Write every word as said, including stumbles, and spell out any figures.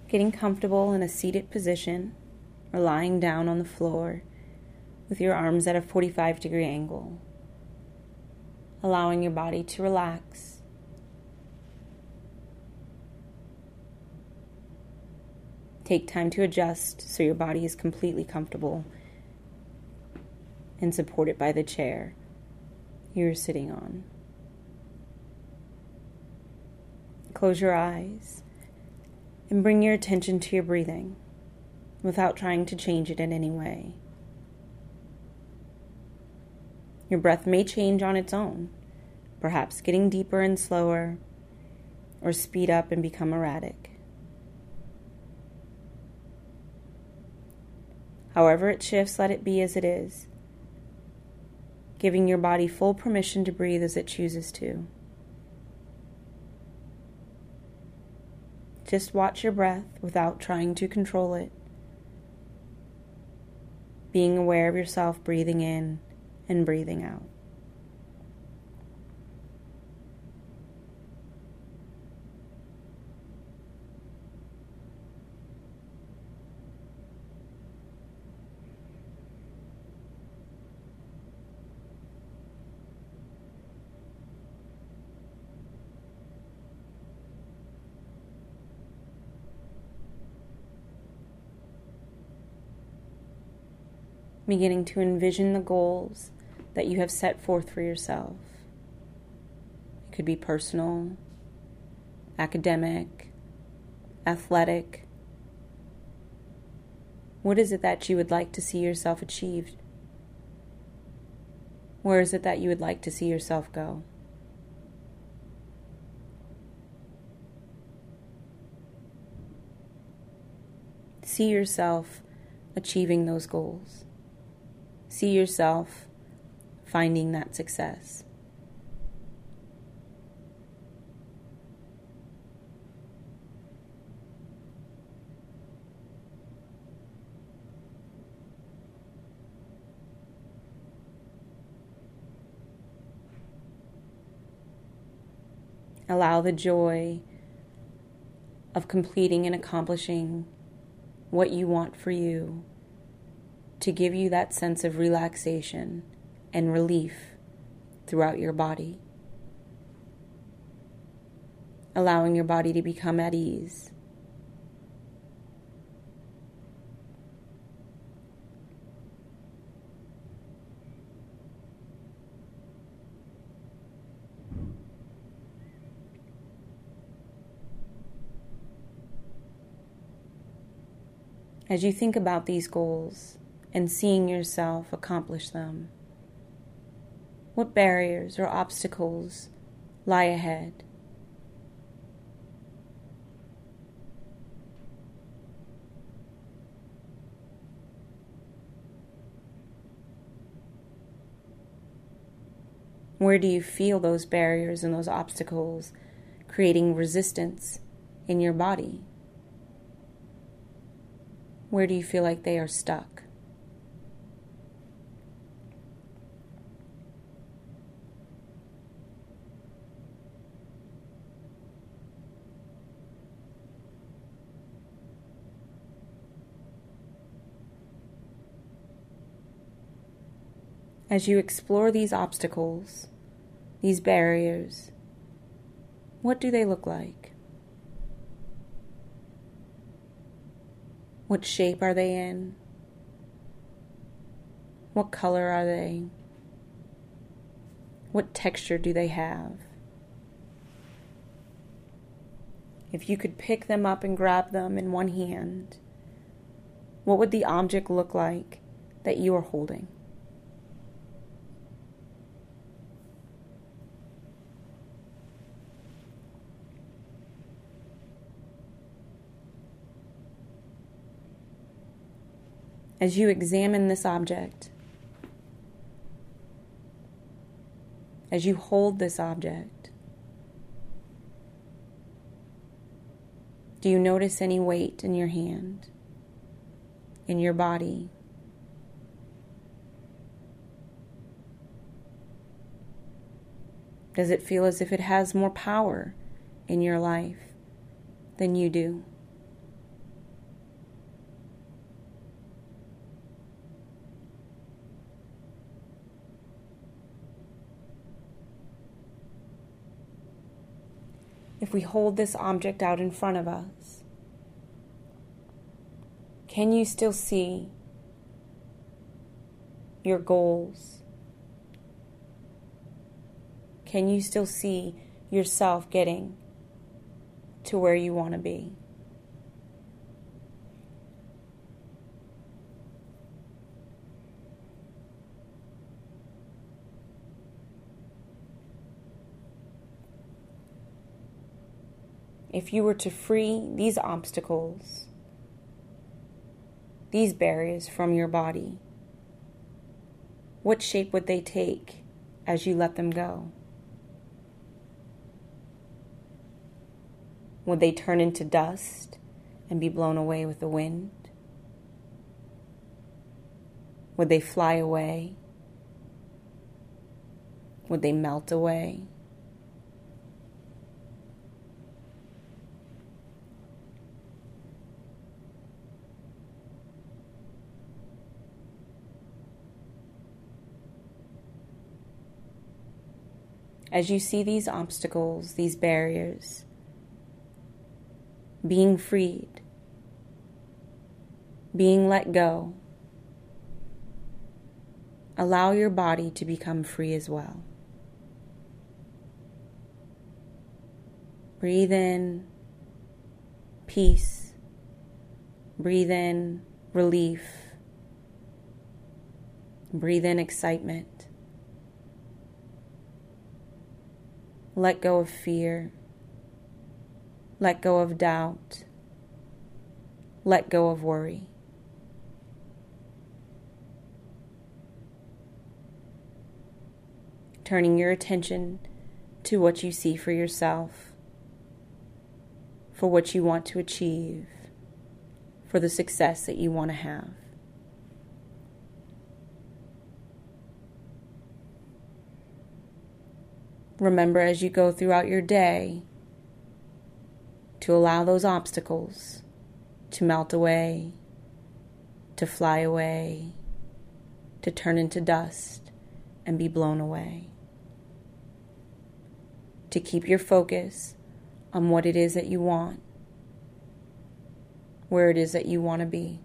Getting comfortable in a seated position or lying down on the floor with your arms at a forty-five degree angle, allowing your body to relax. Take time to adjust so your body is completely comfortable and supported by the chair you're sitting on. Close your eyes and bring your attention to your breathing without trying to change it in any way. Your breath may change on its own, perhaps getting deeper and slower, or speed up and become erratic. However it shifts, let it be as it is, giving your body full permission to breathe as it chooses to. Just watch your breath without trying to control it, being aware of yourself breathing in and breathing out. Beginning to envision the goals that you have set forth for yourself. It could be personal, academic, athletic. What is it that you would like to see yourself achieved? Where is it that you would like to see yourself go? See yourself achieving those goals. See yourself finding that success. Allow the joy of completing and accomplishing what you want for you to give you that sense of relaxation and relief throughout your body. Allowing your body to become at ease. As you think about these goals and seeing yourself accomplish them, what barriers or obstacles lie ahead? Where do you feel those barriers and those obstacles creating resistance in your body? Where do you feel like they are stuck? As you explore these obstacles, these barriers, what do they look like? What shape are they in? What color are they? What texture do they have? If you could pick them up and grab them in one hand, what would the object look like that you are holding? As you examine this object, as you hold this object, do you notice any weight in your hand, in your body? Does it feel as if it has more power in your life than you do? if we hold this object out in front of us, can you still see your goals? Can you still see yourself getting to where you want to be? If you were to free these obstacles, these barriers from your body, what shape would they take as you let them go? Would they turn into dust and be blown away with the wind? Would they fly away? Would they melt away? As you see these obstacles, these barriers, being freed, being let go, allow your body to become free as well. Breathe in peace. Breathe in relief. Breathe in excitement. Let go of fear. Let go of doubt. Let go of worry. Turning your attention to what you see for yourself, for what you want to achieve, for the success that you want to have. Remember as you go throughout your day to allow those obstacles to melt away, to fly away, to turn into dust and be blown away. To keep your focus on what it is that you want, where it is that you want to be.